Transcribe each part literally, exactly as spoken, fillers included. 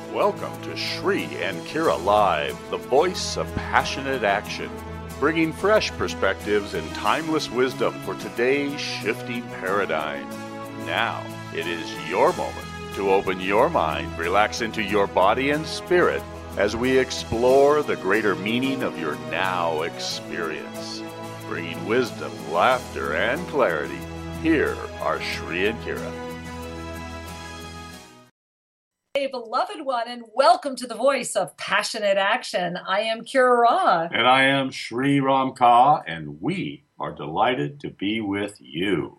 Welcome to Shri and Kira Live, the voice of passionate action, bringing fresh perspectives and timeless wisdom for today's shifting paradigm. Now, it is your moment to open your mind, relax into your body and spirit as we explore the greater meaning of your now experience. Bringing wisdom, laughter, and clarity, here are Shri and Kira. Hey, beloved one, and welcome to the voice of passionate action. I am Kira Ra. And I am Shri Ram Ka, and we are delighted to be with you.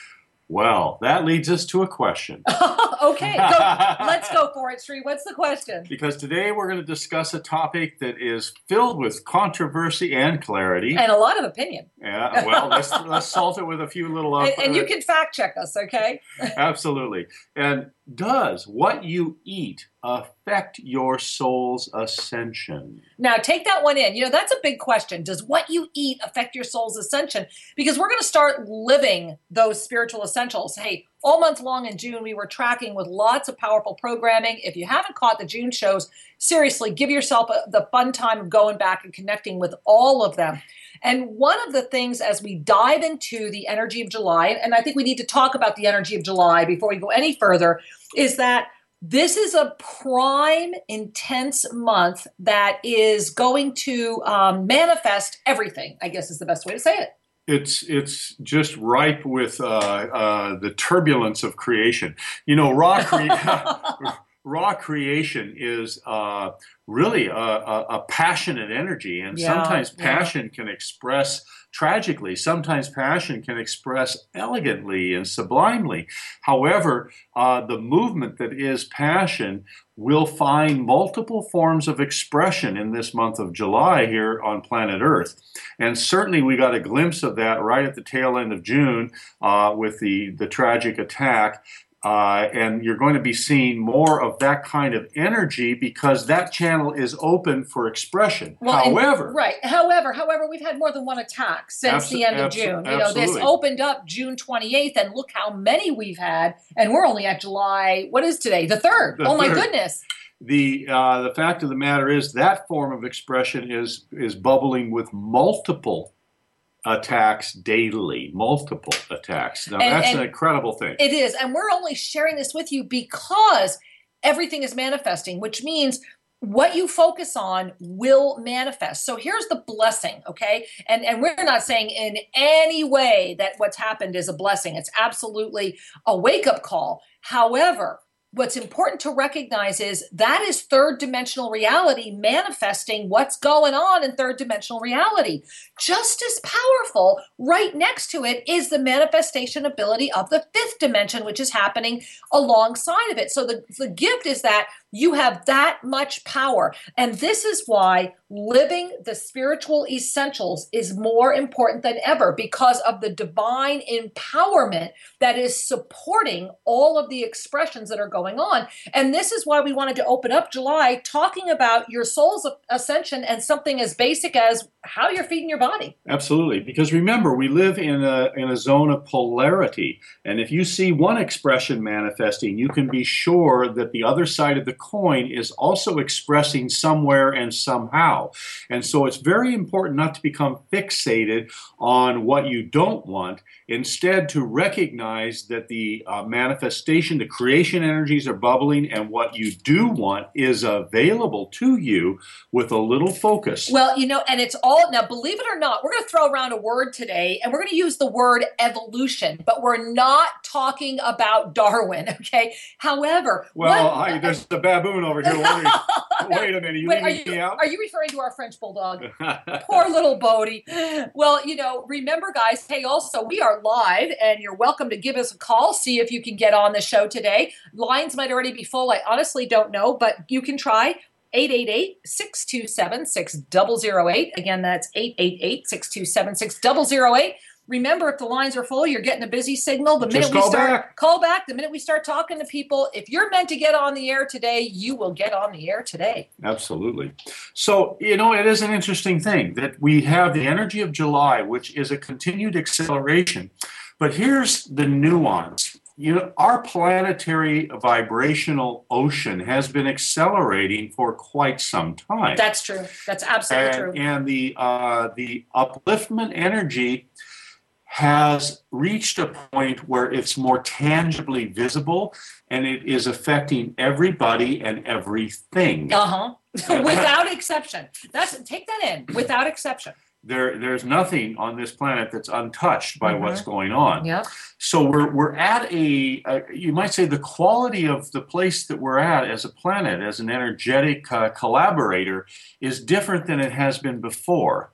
Well, that leads us to a question. Okay, go, let's go for it, Shri. What's the question? Because today we're going to discuss a topic that is filled with controversy and clarity. And a lot of opinion. Yeah, well, let's, let's salt it with a few little... Uh, and, and you can fact check us, okay? Absolutely. And does what you eat affect your soul's ascension? Now, take that one in. You know, that's a big question. Does what you eat affect your soul's ascension? Because we're going to start living those spiritual essentials. Hey, all month long in June, we were tracking with lots of powerful programming. If you haven't caught the June shows, seriously, give yourself a, the fun time of going back and connecting with all of them. And one of the things as we dive into the energy of July, and I think we need to talk about the energy of July before we go any further, is that this is a prime, intense month that is going to um, manifest everything, I guess is the best way to say it. It's it's just ripe with uh, uh, the turbulence of creation. You know, raw, cre- raw creation is uh, really a, a, a passionate energy, and Yeah, sometimes yeah. passion can express tragically. Sometimes passion can express elegantly and sublimely. However, uh, the movement that is passion will find multiple forms of expression in this month of July here on planet Earth. And certainly we got a glimpse of that right at the tail end of June uh, with the, the tragic attack. Uh, and you're going to be seeing more of that kind of energy because that channel is open for expression. Well, and- However, right. However, however, we've had more than one attack since Abso- the end of abso- June. You know, this absolutely. opened up June twenty-eighth, and look how many we've had, and we're only at July. What is today? The third. The oh my third. goodness. The uh, the fact of the matter is that form of expression is is bubbling with multiple attacks daily, multiple attacks. Now And- that's and an incredible thing. It is, and we're only sharing this with you because everything is manifesting, which means what you focus on will manifest. So here's the blessing, okay? And and we're not saying in any way that what's happened is a blessing. It's absolutely a wake-up call. However, what's important to recognize is that is third dimensional reality manifesting what's going on in third dimensional reality. Just as powerful, right next to it is the manifestation ability of the fifth dimension, which is happening alongside of it. So the, the gift is that you have that much power. And this is why living the spiritual essentials is more important than ever because of the divine empowerment that is supporting all of the expressions that are going on. And this is why we wanted to open up July talking about your soul's ascension and something as basic as how you're feeding your body. Absolutely, because remember, we live in a in a zone of polarity, and if you see one expression manifesting, you can be sure that the other side of the coin is also expressing somewhere and somehow. And so it's very important not to become fixated on what you don't want, instead to recognize that the uh, manifestation, the creation energies are bubbling, and what you do want is available to you with a little focus. Well, you know, and it's all, now believe it or not, we're going to throw around a word today, and we're going to use the word evolution, but we're not talking about Darwin, okay? However, Well, what- I, there's the baboon over here wondering, wait a minute, you Wait, are leaving you, me out? are you referring to our French bulldog? Poor little Bodie. Well, you know, remember, guys, hey, also, we are live, and you're welcome to give us a call, see if you can get on the show today. Lines might already be full. I honestly don't know, but you can try. eight eight eight, six two seven, six zero zero eight. Again, that's eight eight eight, six two seven, six zero zero eight. Remember, if the lines are full, you're getting a busy signal. The minute Just we call start, back. call back. The minute we start talking to people, if you're meant to get on the air today, you will get on the air today. Absolutely. So, you know, it is an interesting thing that we have the energy of July, which is a continued acceleration. But here's the nuance. you know, our planetary vibrational ocean has been accelerating for quite some time. That's true. That's absolutely and, true. And the uh, the upliftment energy has reached a point where it's more tangibly visible, and it is affecting everybody and everything. Uh-huh. Without exception. That's take that in. Without exception. There, there's nothing on this planet that's untouched by mm-hmm. what's going on. Yeah. So we're we're at a, a, you might say, the quality of the place that we're at as a planet, as an energetic uh, collaborator, is different than it has been before.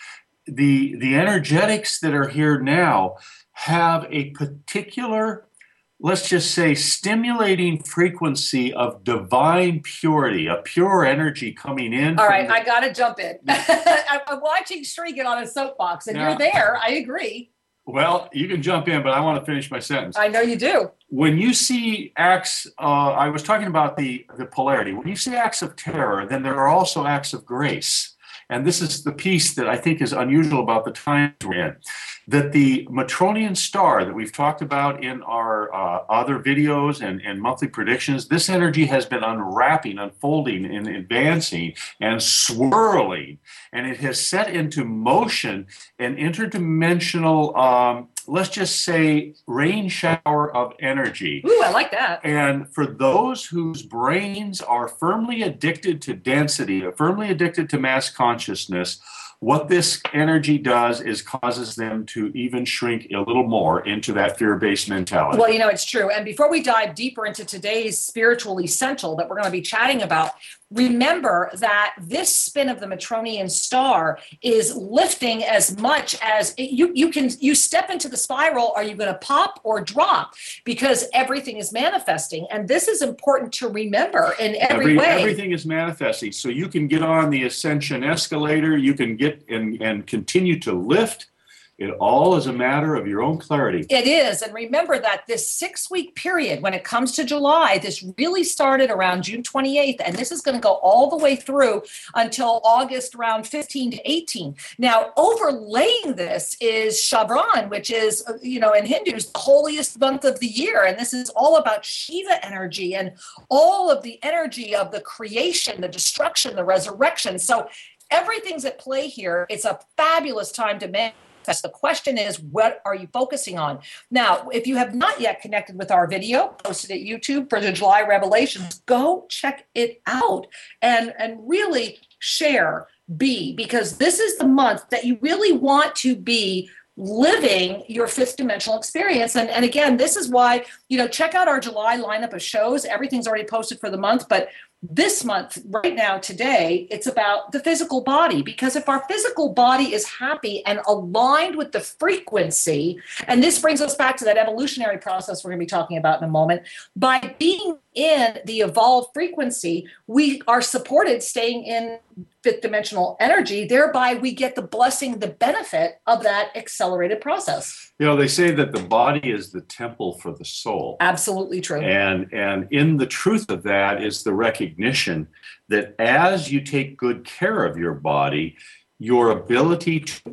The the energetics that are here now have a particular, let's just say, stimulating frequency of divine purity, a pure energy coming in. All right, the, I got to jump in. I'm watching Sri get on a soapbox, and now, you're there. I agree. Well, you can jump in, but I want to finish my sentence. I know you do. When you see acts, uh, I was talking about the, the polarity. When you see acts of terror, then there are also acts of grace. And this is the piece that I think is unusual about the times we're in, that the Matronian star that we've talked about in our uh, other videos and, and monthly predictions, this energy has been unwrapping, unfolding, and advancing and swirling. And it has set into motion an interdimensional, um, let's just say, rain shower of energy. Ooh, I like that. And for those whose brains are firmly addicted to density, firmly addicted to mass consciousness, what this energy does is causes them to even shrink a little more into that fear-based mentality. Well, you know, it's true. And before we dive deeper into today's spiritual essential that we're going to be chatting about, remember that this spin of the Matronian star is lifting as much as it, you you can you step into the spiral. Are you going to pop or drop? Because everything is manifesting, and this is important to remember in every, every way. Everything is manifesting, so you can get on the ascension escalator. You can get and and continue to lift. It all is a matter of your own clarity. It is. And remember that this six-week period, when it comes to July, this really started around June twenty-eighth, and this is going to go all the way through until August around fifteen to eighteen. Now, overlaying this is Shravan, which is, you know, in Hindus, the holiest month of the year. And this is all about Shiva energy and all of the energy of the creation, the destruction, the resurrection. So everything's at play here. It's a fabulous time to manifest. The question is, what are you focusing on? Now, if you have not yet connected with our video posted at YouTube for the July Revelations, go check it out and, and really share, be, because this is the month that you really want to be living your fifth dimensional experience. And, and again, this is why, you know, check out our July lineup of shows. Everything's already posted for the month, but this month, right now, today, it's about the physical body, because if our physical body is happy and aligned with the frequency, and this brings us back to that evolutionary process we're going to be talking about in a moment, by being in the evolved frequency, we are supported staying in fifth dimensional energy. Thereby, we get the blessing, the benefit of that accelerated process. You know, they say that the body is the temple for the soul. Absolutely true. And, and in the truth of that is the recognition that as you take good care of your body, your ability to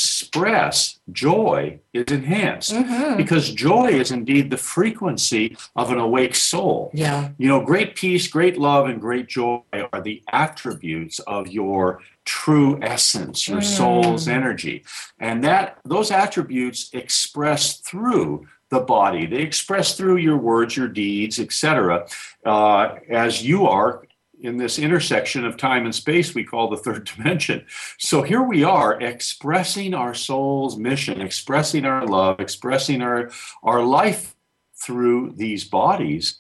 express joy is enhanced, mm-hmm. because joy is indeed the frequency of an awake soul. Yeah. You know, great peace, great love, and great joy are the attributes of your true essence, your mm. soul's energy. And that those attributes express through the body. They express through your words, your deeds, et cetera, uh, as you are in this intersection of time and space we call the third dimension. So here we are expressing our soul's mission, expressing our love, expressing our, our life through these bodies.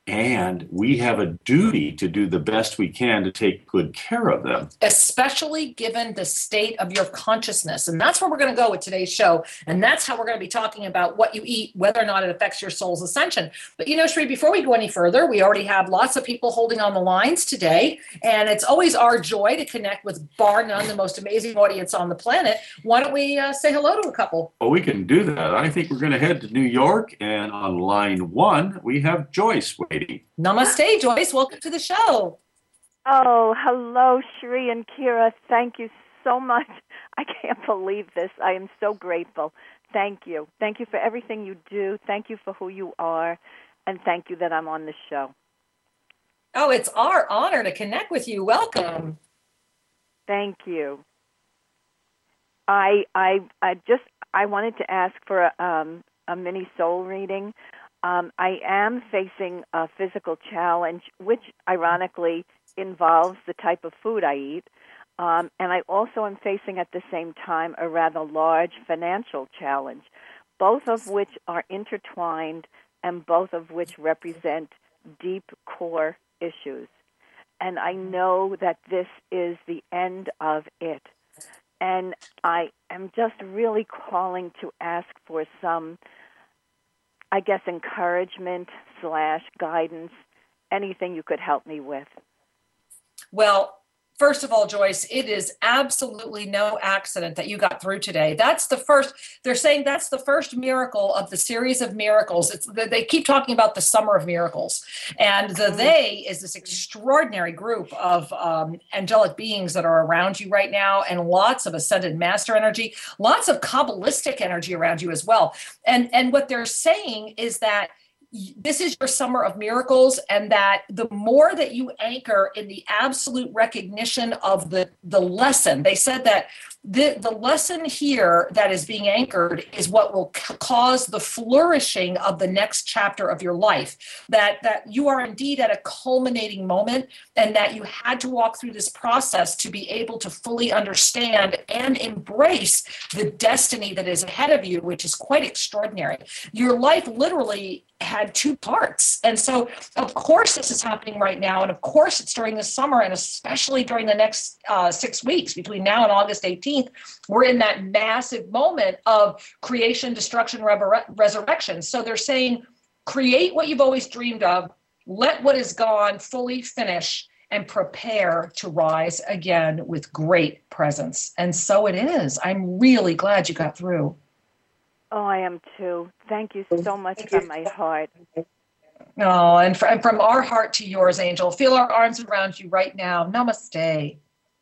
And we have a duty to do the best we can to take good care of them. Especially given the state of your consciousness. And that's where we're going to go with today's show. And that's how we're going to be talking about what you eat, whether or not it affects your soul's ascension. But, you know, Sri, before we go any further, we already have lots of people holding on the lines today. And it's always our joy to connect with, bar none, the most amazing audience on the planet. Why don't we uh, say hello to a couple? Well, we can do that. I think we're going to head to New York. And on line one, we have Joyce waiting. Namaste, Joyce. Welcome to the show. Oh, hello, Sri and Kira. Thank you so much. I can't believe this. I am so grateful Thank you. Thank you for everything you do. Thank you for who you are. And thank you that I'm on this show. Oh, it's our honor to connect with you. Welcome. Thank you. I I I just I wanted to ask for a, um, a mini soul reading. Um, I am facing a physical challenge, which ironically involves the type of food I eat. Um, and I also am facing at the same time a rather large financial challenge, both of which are intertwined and both of which represent deep core issues. And I know that this is the end of it. And I am just really calling to ask for some, I guess, encouragement slash guidance, anything you could help me with. Well, first of all, Joyce, it is absolutely no accident that you got through today. That's the first, they're saying that's the first miracle of the series of miracles. It's, they keep talking about the summer of miracles. And the they is this extraordinary group of um, angelic beings that are around you right now, and lots of ascended master energy, lots of Kabbalistic energy around you as well. And, and what they're saying is that this is your summer of miracles, and that the more that you anchor in the absolute recognition of the, the lesson, they said that the, the lesson here that is being anchored is what will c- cause the flourishing of the next chapter of your life, that, that you are indeed at a culminating moment, and that you had to walk through this process to be able to fully understand and embrace the destiny that is ahead of you, which is quite extraordinary. Your life literally had two parts. And so, of course, this is happening right now. And of course, it's during the summer, and especially during the next uh, six weeks between now and August eighteenth, we're in that massive moment of creation, destruction, rever- resurrection. So they're saying, create what you've always dreamed of, let what is gone fully finish, and prepare to rise again with great presence. And so it is. I'm really glad you got through. Oh, I am too. Thank you so much from my heart. Oh, and, for, and from our heart to yours, Angel. Feel our arms around you right now. Namaste.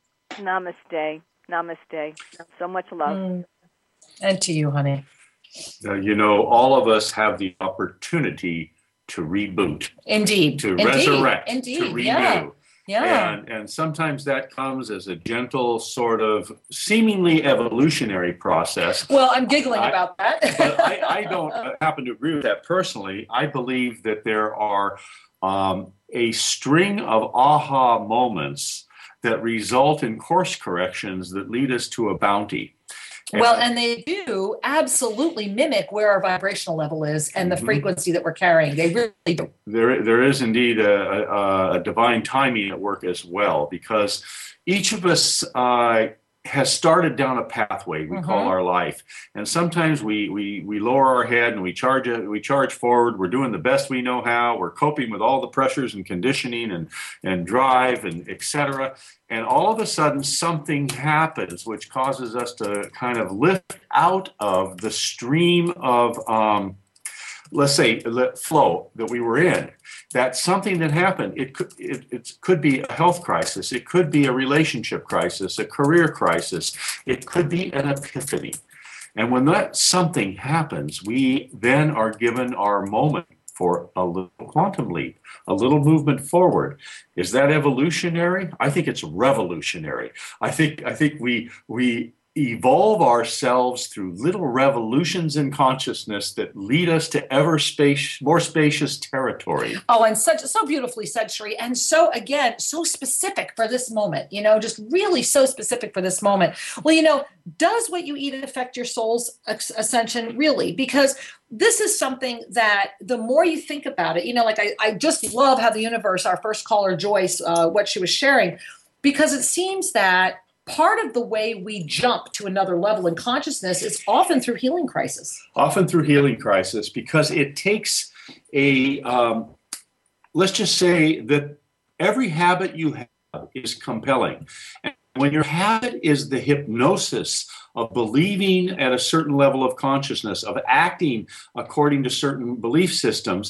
Namaste. Namaste. So much love. Mm. And to you, honey. Uh, you know, all of us have the opportunity to reboot. Indeed. To Indeed. resurrect. Indeed. To renew. Yeah. Yeah. And, and sometimes that comes as a gentle, sort of seemingly evolutionary process. Well, I'm giggling I, about that. but I, I don't happen to agree with that personally. I believe that there are um, a string of aha moments that result in course corrections that lead us to a bounty. And well, and they do absolutely mimic where our vibrational level is and the mm-hmm. frequency that we're carrying. They really do. There, there is indeed a, a, a divine timing at work as well, because each of us uh, has started down a pathway we mm-hmm. call our life, and sometimes we we we lower our head and we charge it, we charge forward. We're doing the best we know how. We're coping with all the pressures and conditioning and and drive and et cetera. And all of a sudden, something happens which causes us to kind of lift out of the stream of, um, let's say, flow that we were in. That's something that happened. It could, it, it could be a health crisis. It could be a relationship crisis, a career crisis. It could be an epiphany. And when that something happens, we then are given our moment for a little quantum leap, a little movement forward. Is that evolutionary? I think it's revolutionary. I think I think we we evolve ourselves through little revolutions in consciousness that lead us to ever space, more spacious territory. Oh, and such so beautifully said, Sri, and so again, so specific for this moment. You know, just really so specific for this moment. Well, you know, does what you eat affect your soul's ascension? Really? Because this is something that the more you think about it, you know, like I, I just love how the universe, our first caller, Joyce, uh, what she was sharing, because it seems that part of the way we jump to another level in consciousness is often through healing crisis. Often through healing crisis, because it takes a, um, let's just say that every habit you have is compelling. And when your habit is the hypnosis of believing at a certain level of consciousness, of acting according to certain belief systems,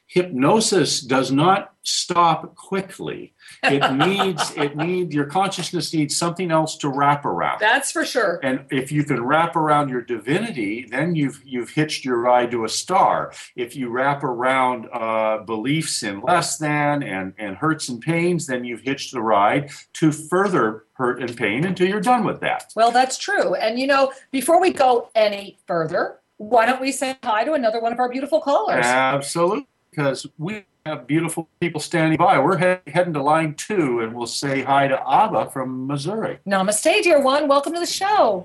hypnosis does not stop quickly. It needs, it need, your consciousness needs something else to wrap around. That's for sure. And if you can wrap around your divinity, then you've you've hitched your ride to a star. If you wrap around uh, beliefs in less than and, and hurts and pains, then you've hitched the ride to further hurt and pain until you're done with that. Well, that's true. And, you know, before we go any further, why don't we say hi to another one of our beautiful callers? Absolutely, because we have beautiful people standing by. We're he- heading to line two, and we'll say hi to Abba from Missouri. Namaste, dear one. Welcome to the show.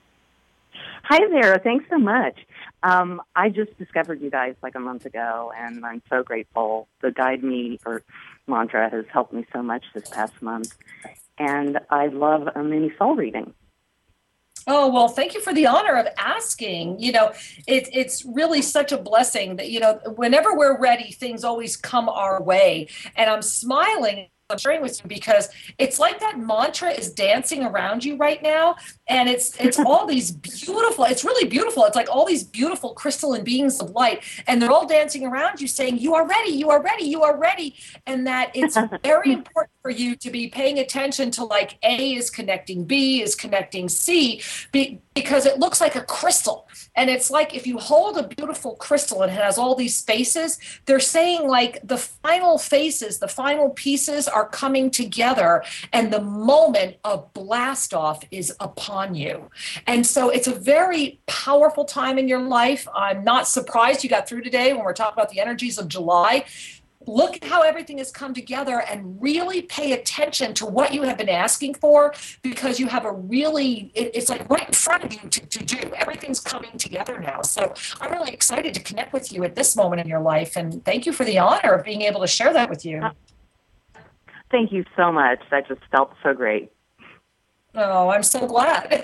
Hi there. Thanks so much. Um, I just discovered you guys like a month ago, and I'm so grateful. The Guide Me or mantra has helped me so much this past month, and I love a mini soul reading. Oh, well, thank you for the honor of asking. You know, it, it's really such a blessing that, you know, whenever we're ready, things always come our way. And I'm smiling, I'm sharing with you because it's like that mantra is dancing around you right now. And it's it's all these beautiful, it's really beautiful. It's like all these beautiful crystalline beings of light. And they're all dancing around you saying, you are ready, you are ready, you are ready. And that it's very important for you to be paying attention to, like, A is connecting B is connecting C, be, because it looks like a crystal. And it's like if you hold a beautiful crystal and it has all these faces, they're saying like the final faces, the final pieces are coming together and the moment of blast off is upon you. And so it's a very powerful time in your life. I'm not surprised you got through today when we're talking about the energies of July. Look at how everything has come together and really pay attention to what you have been asking for, because you have a really, it, it's like right in front of you to, to do. Everything's coming together now. So I'm really excited to connect with you at this moment in your life. And thank you for the honor of being able to share that with you. Thank you so much. That just felt so great. Oh, I'm so glad.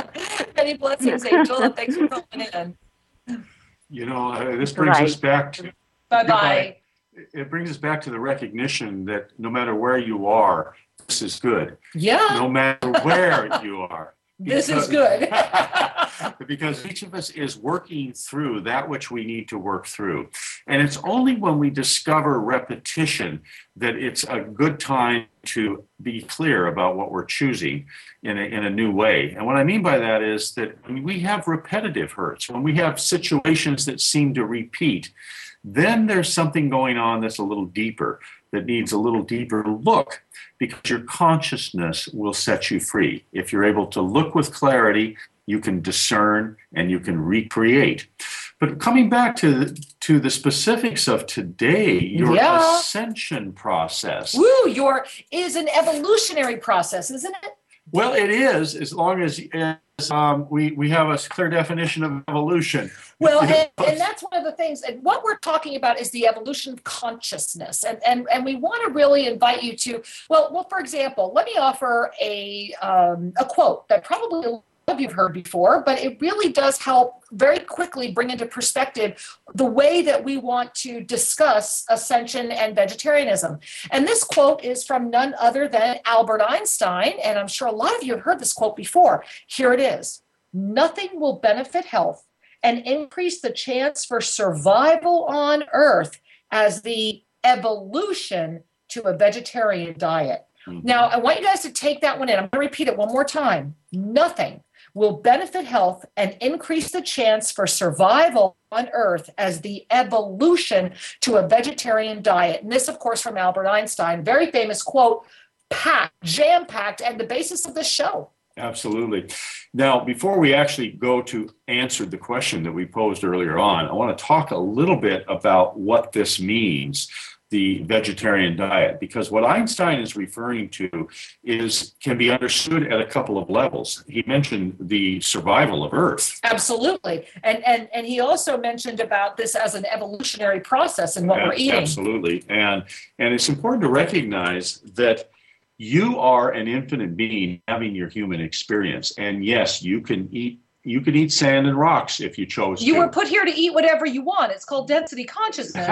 Many blessings, Angel, and thanks for calling in. You know, uh, this brings Bye. us back to... Bye-bye. It brings us back to the recognition that no matter where you are, this is good. Yeah. No matter where you are. This is good. Because each of us is working through that which we need to work through. And it's only when we discover repetition that it's a good time to be clear about what we're choosing in a, in a new way. And what I mean by that is that when we have repetitive hurts, when we have situations that seem to repeat, then there's something going on that's a little deeper, that needs a little deeper look, because your consciousness will set you free. If you're able to look with clarity, you can discern and you can recreate. But coming back to the, to the specifics of today, your Yeah. ascension process. Woo, your is an evolutionary process, isn't it? Well, it is, as long as, as um, we, we have a clear definition of evolution. Well, and, and that's one of the things. And what we're talking about is the evolution of consciousness. And, and, and we want to really invite you to, well, well, for example, let me offer a, um, a quote that probably a lot of you have heard before, but it really does help very quickly bring into perspective the way that we want to discuss ascension and vegetarianism. And this quote is from none other than Albert Einstein. And I'm sure a lot of you have heard this quote before. Here it is. Nothing will benefit health and increase the chance for survival on Earth as the evolution to a vegetarian diet. Mm-hmm. Now, I want you guys to take that one in. I'm going to repeat it one more time. Nothing will benefit health and increase the chance for survival on Earth as the evolution to a vegetarian diet. And this, of course, from Albert Einstein, very famous quote, packed, jam-packed, and the basis of this show. Absolutely. Now, before we actually go to answer the question that we posed earlier on, I want to talk a little bit about what this means, the vegetarian diet, because what Einstein is referring to is can be understood at a couple of levels. He mentioned the survival of Earth. Absolutely. And and and he also mentioned about this as an evolutionary process in what A- we're eating. Absolutely. And and it's important to recognize that you are an infinite being having your human experience. And yes, you can eat You could eat sand and rocks if you chose You to. were put here to eat whatever you want. It's called density consciousness.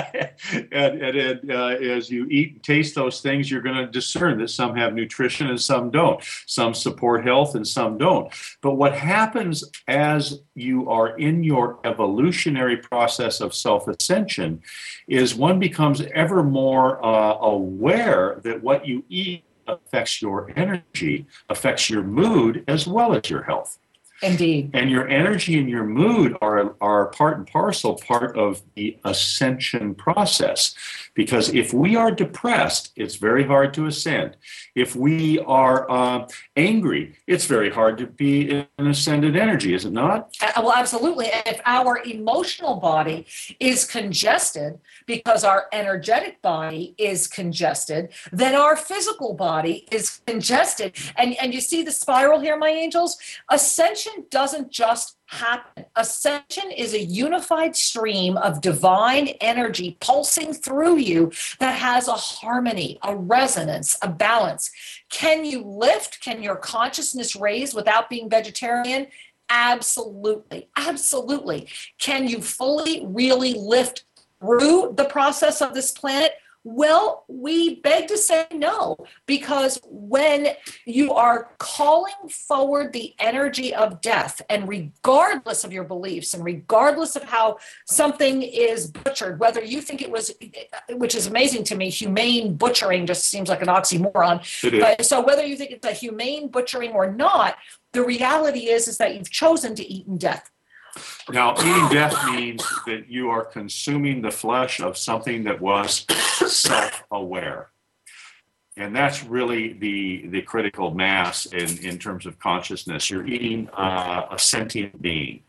and and, and uh, as you eat and taste those things, you're going to discern that some have nutrition and some don't. Some support health and some don't. But what happens as you are in your evolutionary process of self-ascension is one becomes ever more uh, aware that what you eat affects your energy, affects your mood, as well as your health. Indeed. And your energy and your mood are, are part and parcel part of the ascension process. Because if we are depressed, it's very hard to ascend. If we are uh, angry, it's very hard to be in an ascended energy, is it not? Uh, well, absolutely. And if our emotional body is congested because our energetic body is congested, then our physical body is congested. And, and you see the spiral here, my angels? Ascension doesn't just happen. Ascension is a unified stream of divine energy pulsing through you that has a harmony, a resonance, a balance. Can you lift? Can your consciousness raise without being vegetarian? Absolutely. Absolutely. Can you fully, really lift through the process of this planet? Well, we beg to say no, because when you are calling forward the energy of death, and regardless of your beliefs and regardless of how something is butchered, whether you think it was, which is amazing to me, humane butchering just seems like an oxymoron. It is. But, so whether you think it's a humane butchering or not, the reality is, is that you've chosen to eat in death. Now, eating death means that you are consuming the flesh of something that was self-aware. And that's really the, the critical mass in, in terms of consciousness. You're eating uh, a sentient being.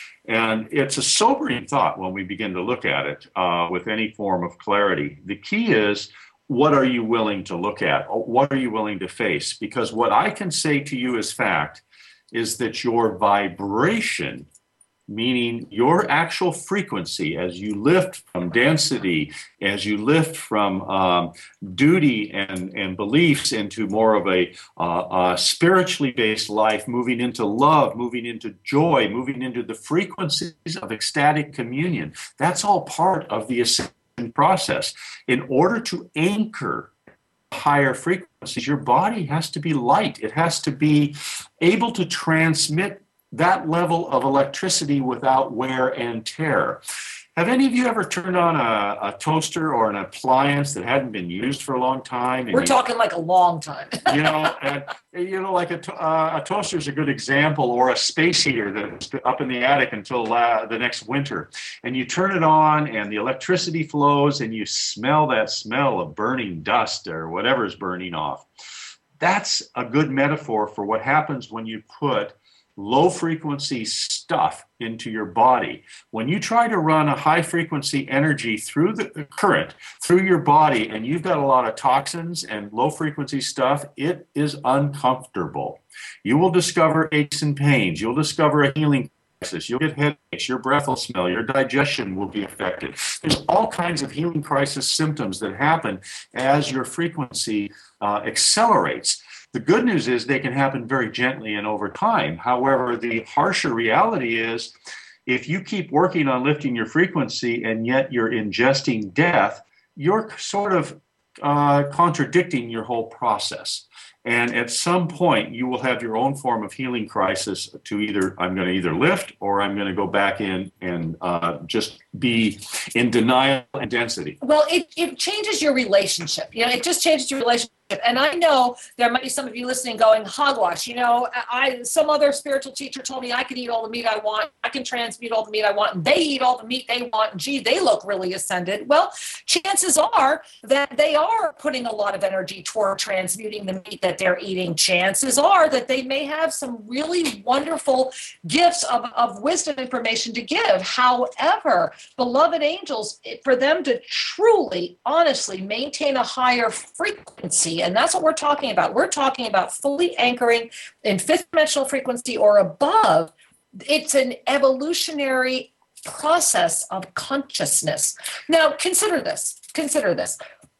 And it's a sobering thought when we begin to look at it uh, with any form of clarity. The key is, what are you willing to look at? What are you willing to face? Because what I can say to you as fact is that your vibration, meaning your actual frequency, as you lift from density, as you lift from um, duty and, and beliefs into more of a uh, uh, spiritually based life, moving into love, moving into joy, moving into the frequencies of ecstatic communion. That's all part of the ascension process. In order to anchor higher frequencies, your body has to be light. It has to be able to transmit that level of electricity without wear and tear. Have any of you ever turned on a, a toaster or an appliance that hadn't been used for a long time? And We're you, talking like a long time. you know, and, you know, like a, to- uh, a toaster is a good example, or a space heater that's up in the attic until uh, the next winter. And you turn it on and the electricity flows and you smell that smell of burning dust or whatever is burning off. That's a good metaphor for what happens when you put low frequency stuff into your body. When you try to run a high frequency energy through the current, through your body, and you've got a lot of toxins and low frequency stuff, it is uncomfortable. You will discover aches and pains. You'll discover a healing crisis. You'll get headaches. Your breath will smell. Your digestion will be affected. There's all kinds of healing crisis symptoms that happen as your frequency uh, accelerates. The good news is they can happen very gently and over time. However, the harsher reality is if you keep working on lifting your frequency and yet you're ingesting death, you're sort of uh, contradicting your whole process. And at some point, you will have your own form of healing crisis to either, I'm going to either lift or I'm going to go back in and uh, just be in denial and density. Well, it, it changes your relationship. You know, it just changes your relationship. And I know there might be some of you listening going, hogwash, you know, I some other spiritual teacher told me I could eat all the meat I want. I can transmute all the meat I want. And they eat all the meat they want. And gee, they look really ascended. Well, chances are that they are putting a lot of energy toward transmuting the meat that they're eating. Chances are that they may have some really wonderful gifts of, of wisdom information to give. However, beloved angels, for them to truly, honestly maintain a higher frequency, and that's what we're talking about. We're talking about fully anchoring in fifth dimensional frequency or above. It's an evolutionary process of consciousness. Now, consider this. Consider this.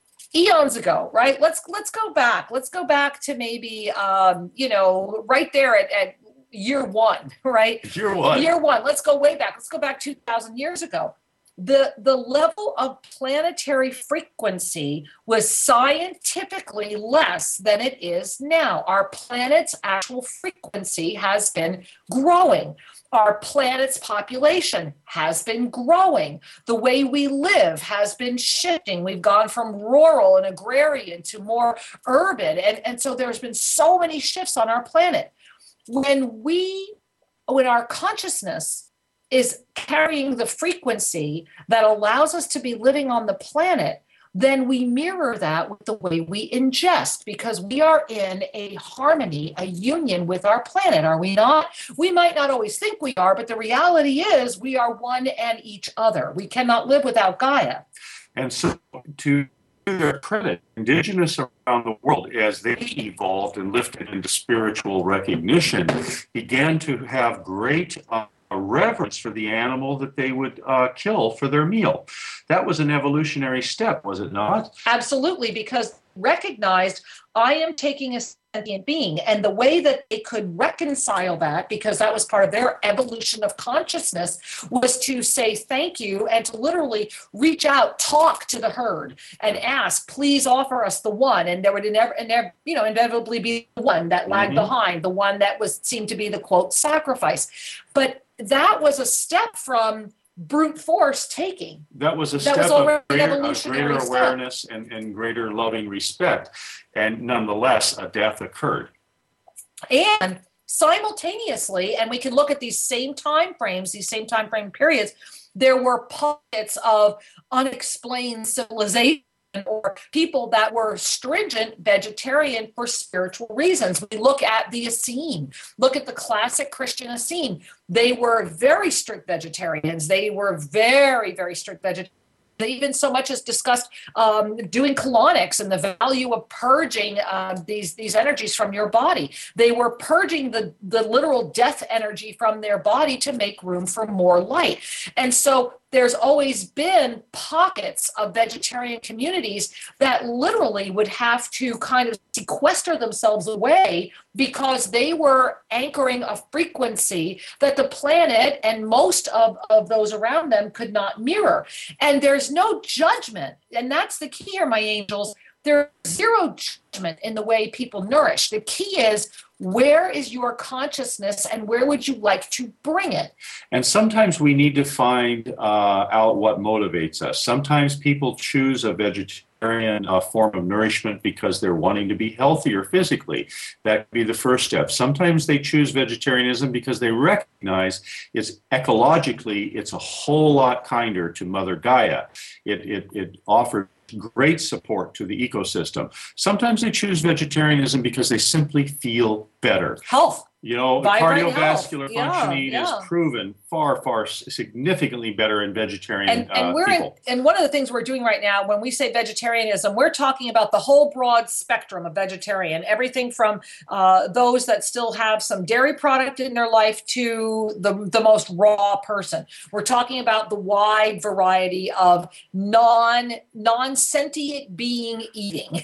Eons ago, right? Let's let's go back. Let's go back to maybe, um, you know, right there at, at year one, right? Year one. Year one. Let's go way back. Let's go back two thousand years ago. The, the level of planetary frequency was scientifically less than it is now. Our planet's actual frequency has been growing. Our planet's population has been growing. The way we live has been shifting. We've gone from rural and agrarian to more urban. And, and so there's been so many shifts on our planet. When we, when our consciousness is carrying the frequency that allows us to be living on the planet, then we mirror that with the way we ingest, because we are in a harmony, a union with our planet, are we not? We might not always think we are, but the reality is we are one and each other. We cannot live without Gaia. And so to their credit, indigenous around the world, as they evolved and lifted into spiritual recognition, began to have great uh, a reverence for the animal that they would uh, kill for their meal. That was an evolutionary step, was it not? Absolutely, because recognized I am taking a sentient being, and the way that they could reconcile that, because that was part of their evolution of consciousness, was to say thank you and to literally reach out, talk to the herd and ask, please offer us the one. And there would never, never you know, inevitably be the one that lagged mm-hmm. behind, the one that was seemed to be the quote sacrifice. But that was a step from brute force taking. That was a that step was of greater, a greater awareness and, and greater loving respect. And nonetheless, a death occurred. And simultaneously, and we can look at these same time frames, these same time frame periods, there were pockets of unexplained civilization or people that were stringent vegetarian for spiritual reasons. We look at the Essene, look at the classic Christian Essene. They were very strict vegetarians. They were very, very strict vegetarians. They even so much as discussed um, doing colonics and the value of purging uh, these, these energies from your body. They were purging the, the literal death energy from their body to make room for more light. And so there's always been pockets of vegetarian communities that literally would have to kind of sequester themselves away because they were anchoring a frequency that the planet and most of, of those around them could not mirror. And there's no judgment. And that's the key here, my angels. There's zero judgment in the way people nourish. The key is, where is your consciousness and where would you like to bring it? And sometimes we need to find uh, out what motivates us. Sometimes people choose a vegetarian uh, form of nourishment because they're wanting to be healthier physically. That could be the first step. Sometimes they choose vegetarianism because they recognize it's ecologically, it's a whole lot kinder to Mother Gaia. It, it, it offers great support to the ecosystem. Sometimes they choose vegetarianism because they simply feel better. Health. You know, Vibrant cardiovascular health. functioning yeah, yeah. is proven far, far significantly better in vegetarian and, and uh, we're people. In, and one of the things we're doing right now, when we say vegetarianism, we're talking about the whole broad spectrum of vegetarian, everything from uh, those that still have some dairy product in their life to the, the most raw person. We're talking about the wide variety of non, non-sentient being eating.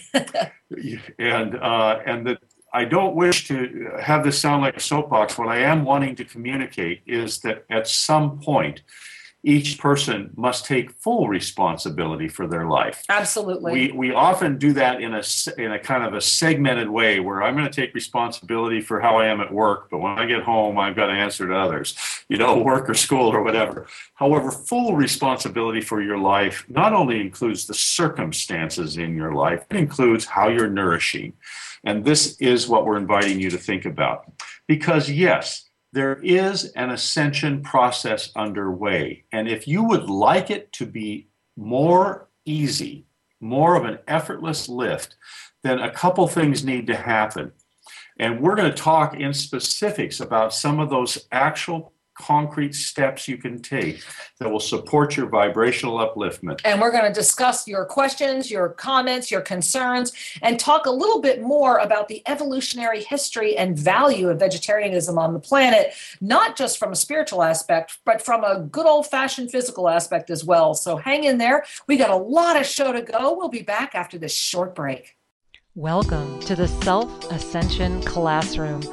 and uh, and the I don't wish to have this sound like a soapbox. What I am wanting to communicate is that at some point, each person must take full responsibility for their life. Absolutely. We we often do that in a in a kind of a segmented way where I'm going to take responsibility for how I am at work, but when I get home, I've got to answer to others, you know, work or school or whatever. However, full responsibility for your life not only includes the circumstances in your life, it includes how you're nourishing. And this is what we're inviting you to think about. Because yes, there is an ascension process underway. And if you would like it to be more easy, more of an effortless lift, then a couple things need to happen. And we're going to talk in specifics about some of those actual concrete steps you can take that will support your vibrational upliftment. And we're going to discuss your questions, your comments, your concerns, and talk a little bit more about the evolutionary history and value of vegetarianism on the planet, not just from a spiritual aspect, but from a good old-fashioned physical aspect as well. So hang in there. We got a lot of show to go. We'll be back after this short break. Welcome to the Self Ascension Classroom,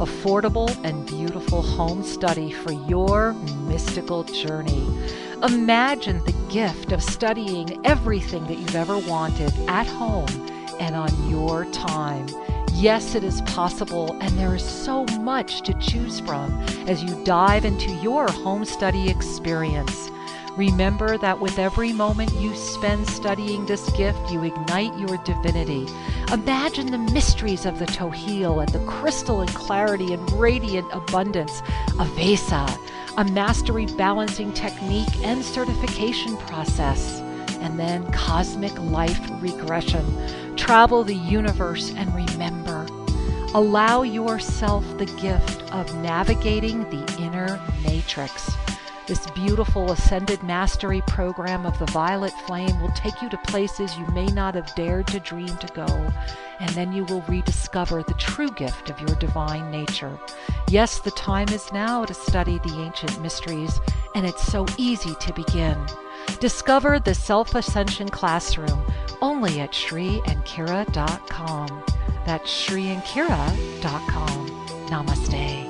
affordable and beautiful home study for your mystical journey. Imagine the gift of studying everything that you've ever wanted at home and on your time. Yes, it is possible, and there is so much to choose from as you dive into your home study experience. Remember that with every moment you spend studying this gift, you ignite your divinity. Imagine the mysteries of the Tohil and the crystalline clarity and radiant abundance of Vesa, a mastery balancing technique and certification process, and then cosmic life regression. Travel the universe and remember. Allow yourself the gift of navigating the inner matrix. This beautiful Ascended Mastery program of the Violet Flame will take you to places you may not have dared to dream to go, and then you will rediscover the true gift of your divine nature. Yes, the time is now to study the ancient mysteries, and it's so easy to begin. Discover the Self-Ascension Classroom only at Shri and Kira dot com. That's Shri and Kira dot com. Namaste.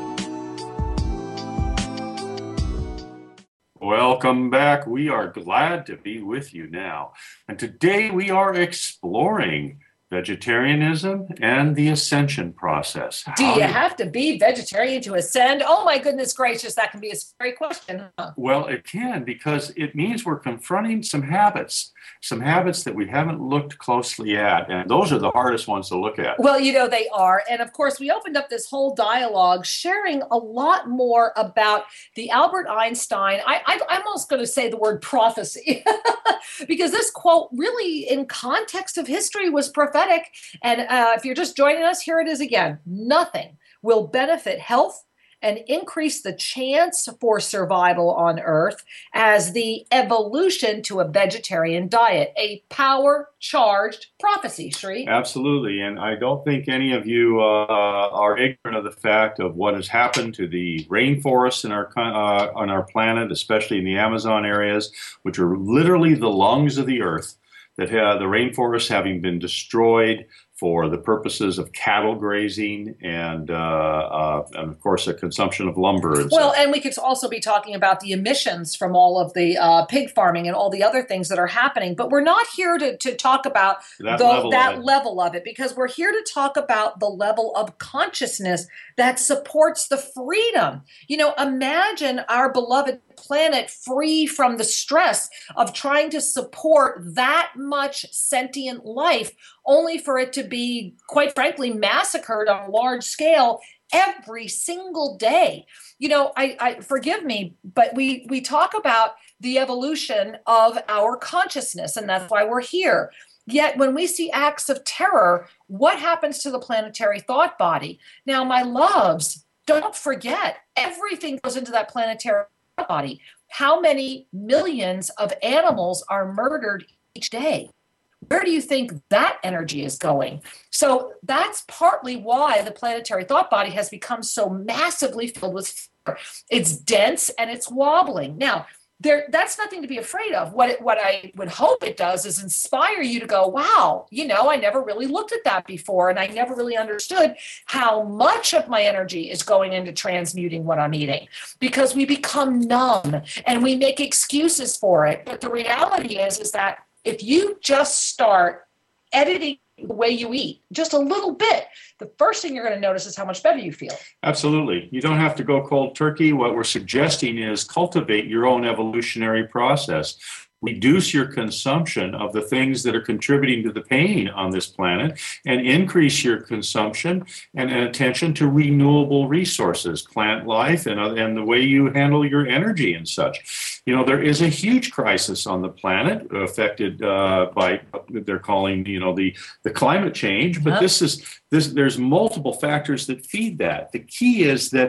Welcome back. We are glad to be with you now. And today we are exploring vegetarianism and the ascension process. Do How you do- have to be vegetarian to ascend? Oh my goodness gracious, that can be a scary question, huh? Well, it can, because it means we're confronting some habits, some habits that we haven't looked closely at. And those are the hardest ones to look at. Well, you know, they are. And of course, we opened up this whole dialogue sharing a lot more about the Albert Einstein. I, I, I'm almost going to say the word prophecy, because this quote really, in context of history, was prophetic. And uh, if you're just joining us, here it is again. Nothing will benefit health and increase the chance for survival on Earth as the evolution to a vegetarian diet, a power-charged prophecy, Shri. Absolutely. And I don't think any of you uh, are ignorant of the fact of what has happened to the rainforests in our, uh, on our planet, especially in the Amazon areas, which are literally the lungs of the Earth, that uh, the rainforests having been destroyed for the purposes of cattle grazing and, uh, uh, and of course, the consumption of lumber. And well, such. and we could also be talking about the emissions from all of the uh, pig farming and all the other things that are happening. But we're not here to, to talk about that, the, level, that of level of it, because we're here to talk about the level of consciousness that supports the freedom. You know, imagine our beloved planet free from the stress of trying to support that much sentient life, only for it to be, quite frankly, massacred on a large scale every single day. You know, I, I forgive me, but we we talk about the evolution of our consciousness, and that's why we're here. Yet when we see acts of terror, what happens to the planetary thought body? Now, my loves, don't forget, everything goes into that planetary thought body. How many millions of animals are murdered each day? Where do you think that energy is going? So that's partly why the planetary thought body has become so massively filled with fear. It's dense and it's wobbling. Now, there, that's nothing to be afraid of. What it, what I would hope it does is inspire you to go, wow, you know, I never really looked at that before, and I never really understood how much of my energy is going into transmuting what I'm eating, because we become numb and we make excuses for it. But the reality is, is that if you just start editing the way you eat just a little bit, the first thing you're going to notice is how much better you feel. Absolutely. You don't have to go cold turkey. What we're suggesting is cultivate your own evolutionary process. Reduce your consumption of the things that are contributing to the pain on this planet, and increase your consumption and attention to renewable resources, plant life, and, uh, and the way you handle your energy and such. You know, there is a huge crisis on the planet affected uh, by, they're calling, you know, the, the climate change, but Yep. this is, this, there's multiple factors that feed that. The key is that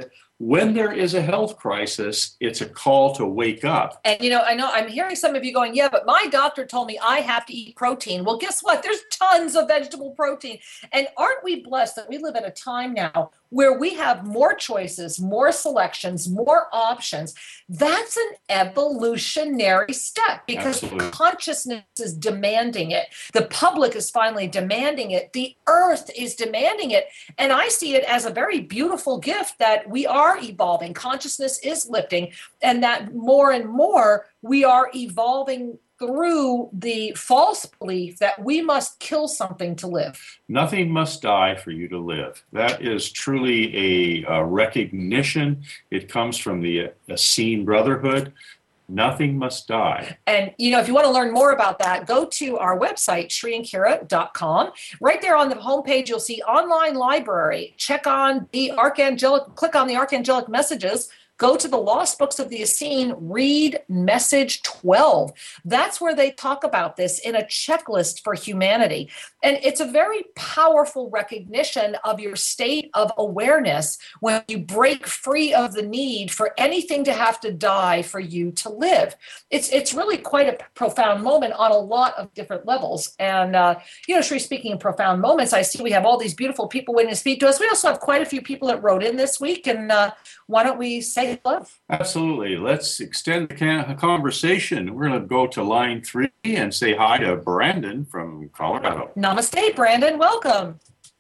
When there is a health crisis, it's a call to wake up. And, you know, I know I'm hearing some of you going, yeah, but my doctor told me I have to eat protein. Well, guess what? There's tons of vegetable protein. And aren't we blessed that we live at a time now where we have more choices, more selections, more options? That's an evolutionary step because Absolutely. Consciousness is demanding it. The public is finally demanding it. The earth is demanding it. And I see it as a very beautiful gift that we are evolving. Consciousness is lifting, and that more and more we are evolving through the false belief that we must kill something to live. Nothing must die for you to live. That is truly a, a recognition. It comes from the Essene Brotherhood. Nothing must die. And, you know, if you want to learn more about that, go to our website, Sri and Kira dot com. Right there on the homepage, you'll see online library. Check on the Archangelic, click on the Archangelic messages. Go to the Lost Books of the Essene, read message twelve. That's where they talk about this in a checklist for humanity. And it's a very powerful recognition of your state of awareness when you break free of the need for anything to have to die for you to live. It's it's really quite a profound moment on a lot of different levels. And, uh, you know, Sri, speaking of profound moments, I see we have all these beautiful people waiting to speak to us. We also have quite a few people that wrote in this week. And uh, why don't we say hello? Absolutely. Let's extend the can- conversation. We're going to go to line three and say hi to Brandon from Colorado. Namaste, Brandon. Welcome.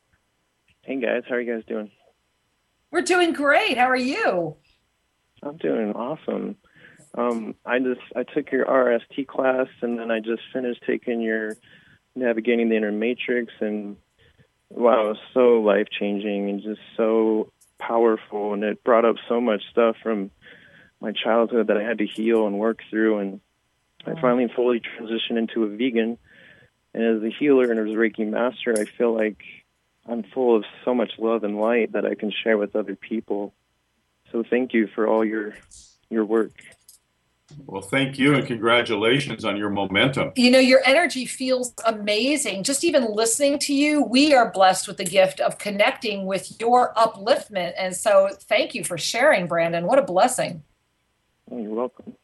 Hey, guys. How are you guys doing? We're doing great. How are you? I'm doing awesome. Um, I just I took your R S T class, and then I just finished taking your Navigating the Inner Matrix, and wow, it was so life-changing and just so powerful, and it brought up so much stuff from my childhood that I had to heal and work through, and I finally fully transitioned into a vegan. And as a healer and as a Reiki master, I feel like I'm full of so much love and light that I can share with other people. So thank you for all your your work. Well, thank you and congratulations on your momentum. You know, your energy feels amazing. Just even listening to you, we are blessed with the gift of connecting with your upliftment. And so thank you for sharing, Brandon. What a blessing. Oh, you're welcome.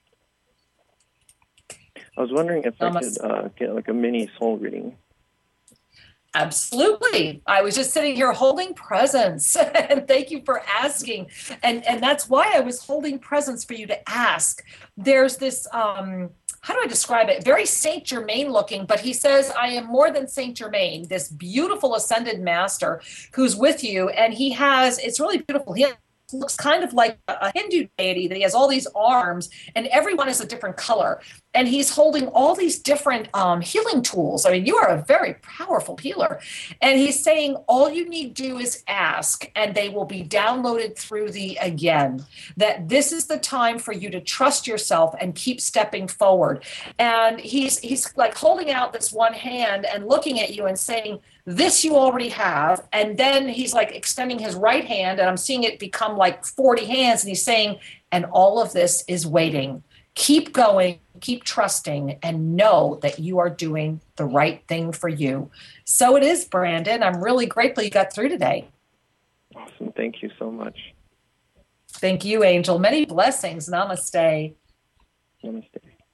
I was wondering if I could uh, get like a mini soul reading. Absolutely. I was just sitting here holding presence, and thank you for asking. And and that's why I was holding presence for you to ask. There's this, um, how do I describe it? Very Saint Germain looking, but he says, I am more than Saint Germain, this beautiful ascended master who's with you. And he has, it's really beautiful. He looks kind of like a Hindu deity that he has all these arms, and everyone is a different color. And he's holding all these different um, healing tools. I mean, you are a very powerful healer. And he's saying all you need to do is ask, and they will be downloaded through the again. That this is the time for you to trust yourself and keep stepping forward. And he's he's like holding out this one hand and looking at you and saying, this you already have. And then he's like extending his right hand, and I'm seeing it become like forty hands. And he's saying, and all of this is waiting. Keep going, keep trusting, and know that you are doing the right thing for you. So it is, Brandon. I'm really grateful you got through today. Awesome. Thank you so much. Thank you, Angel. Many blessings. Namaste. Namaste.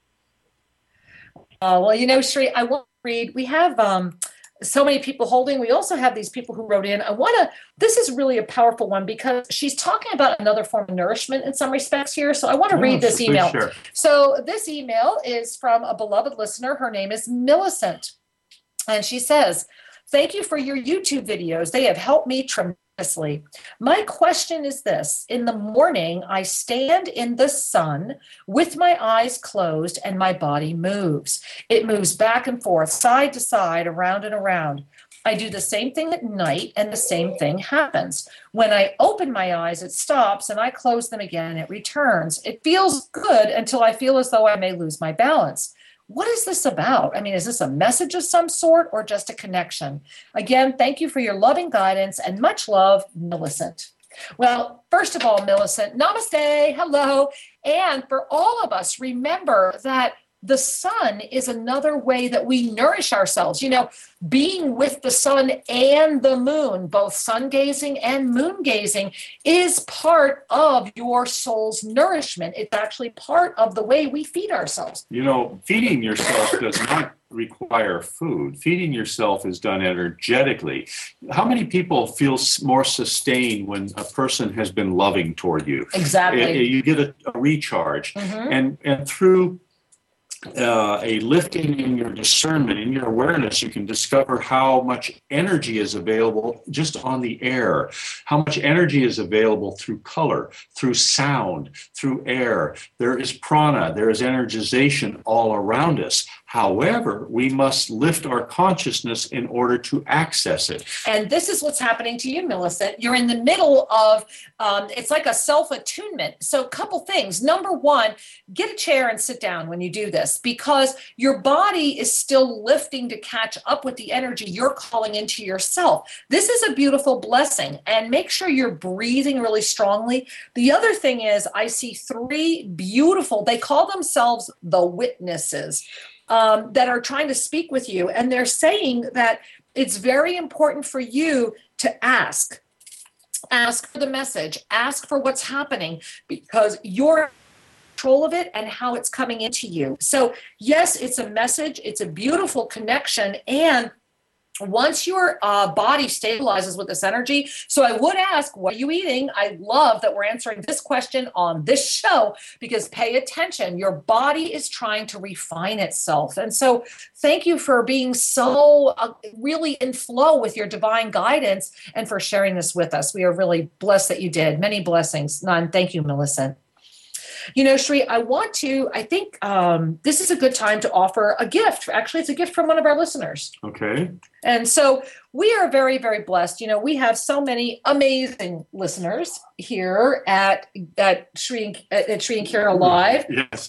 Uh, well, you know, Sri, I want to read. We have um, so many people holding. We also have these people who wrote in. I want to, this is really a powerful one because she's talking about another form of nourishment in some respects here. So I want to Oh, read this please email. share. So this email is from a beloved listener. Her name is Millicent. And she says, thank you for your YouTube videos. They have helped me tremendously. My question is this. In the morning, I stand in the sun with my eyes closed and my body moves. It moves back and forth, side to side, around and around. I do the same thing at night and the same thing happens. When I open my eyes, it stops and I close them again and it returns. It feels good until I feel as though I may lose my balance. What is this about? I mean, is this a message of some sort or just a connection? Again, thank you for your loving guidance and much love, Millicent. Well, first of all, Millicent, namaste, hello. And for all of us, remember that the sun is another way that we nourish ourselves. You know, being with the sun and the moon, both sun gazing and moon gazing, is part of your soul's nourishment. It's actually part of the way we feed ourselves. You know, feeding yourself does not require food. Feeding yourself is done energetically. How many people feel more sustained when a person has been loving toward you? Exactly. You get a, a recharge. Mm-hmm. And, and through Uh, a lifting in your discernment, in your awareness, you can discover how much energy is available just on the air, how much energy is available through color, through sound, through air. There is prana, there is energization all around us. However, we must lift our consciousness in order to access it. And this is what's happening to you, Millicent. You're in the middle of, um, it's like a self-attunement. So a couple things. Number one, get a chair and sit down when you do this, because your body is still lifting to catch up with the energy you're calling into yourself. This is a beautiful blessing, and make sure you're breathing really strongly. The other thing is, I see three beautiful, they call themselves the witnesses, um, that are trying to speak with you. And they're saying that it's very important for you to ask. Ask for the message, ask for what's happening, because you're control of it and how it's coming into you. So yes, it's a message, it's a beautiful connection, and once your uh, body stabilizes with this energy, so I would ask, what are you eating? I love that we're answering this question on this show, because pay attention. Your body is trying to refine itself. And so thank you for being so uh, really in flow with your divine guidance and for sharing this with us. We are really blessed that you did. Many blessings. None. Thank you, Millicent. You know, Sri, I want to, I think um, this is a good time to offer a gift. Actually, it's a gift from one of our listeners. Okay. And so we are very, very blessed. You know, we have so many amazing listeners here at at Sri, at Sri and Kira Live. Yes.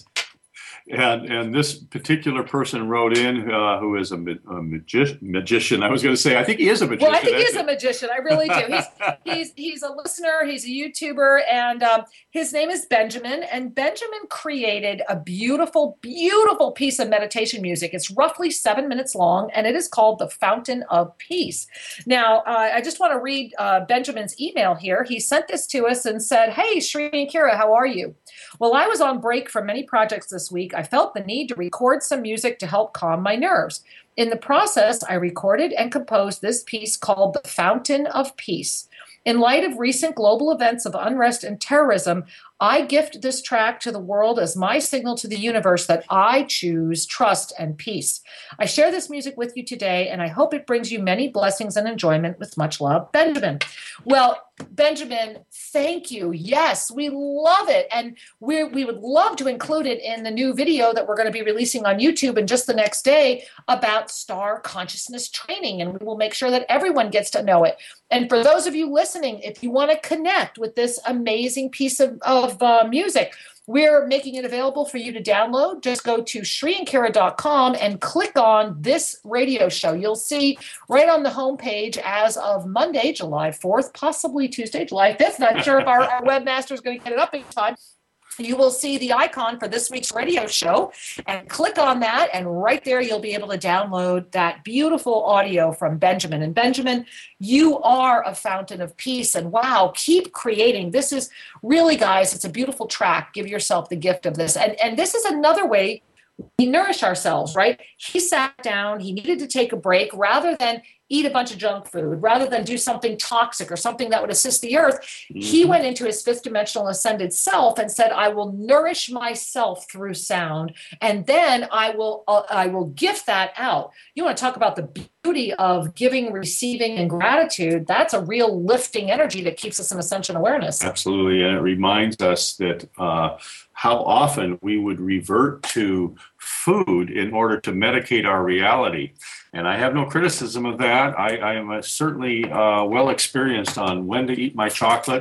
And and this particular person wrote in, uh, who is a, a magi- magician. I was going to say, I think he is a magician. Well, I think he is a magician. I really do. He's he's he's a listener. He's a YouTuber, and um, his name is Benjamin. And Benjamin created a beautiful, beautiful piece of meditation music. It's roughly seven minutes long, and it is called "The Fountain of Peace." Now, uh, I just want to read uh, Benjamin's email here. He sent this to us and said, "Hey, Sri and Kira, how are you? Well, I was on break from many projects this week. I felt the need to record some music to help calm my nerves. In the process, I recorded and composed this piece called The Fountain of Peace. In light of recent global events of unrest and terrorism, I gift this track to the world as my signal to the universe that I choose trust and peace. I share this music with you today, and I hope it brings you many blessings and enjoyment. With much love, Benjamin." Well, Benjamin, thank you. Yes, we love it. And we we would love to include it in the new video that we're going to be releasing on YouTube in just the next day about star consciousness training. And we will make sure that everyone gets to know it. And for those of you listening, if you want to connect with this amazing piece of, of uh, music, we're making it available for you to download. Just go to sri and kira dot com and click on this radio show. You'll see right on the homepage as of Monday, July fourth, possibly Tuesday, July fifth. Not sure if our, our webmaster is going to get it up in time. You will see the icon for this week's radio show, and click on that, and right there you'll be able to download that beautiful audio from Benjamin. And Benjamin, you are a fountain of peace, and wow, keep creating. This is really, guys, it's a beautiful track. Give yourself the gift of this. And, and this is another way we nourish ourselves, right? He sat down, he needed to take a break rather than eat a bunch of junk food, rather than do something toxic or something that would assist the earth. Mm-hmm. He went into his fifth dimensional ascended self and said, I will nourish myself through sound, and then I will uh, I will gift that out. You want to talk about the beauty of giving, receiving, and gratitude. That's a real lifting energy that keeps us in ascension awareness. Absolutely. And it reminds us that uh, how often we would revert to food in order to medicate our reality. And I have no criticism of that. I, I am uh, certainly uh, well experienced on when to eat my chocolate,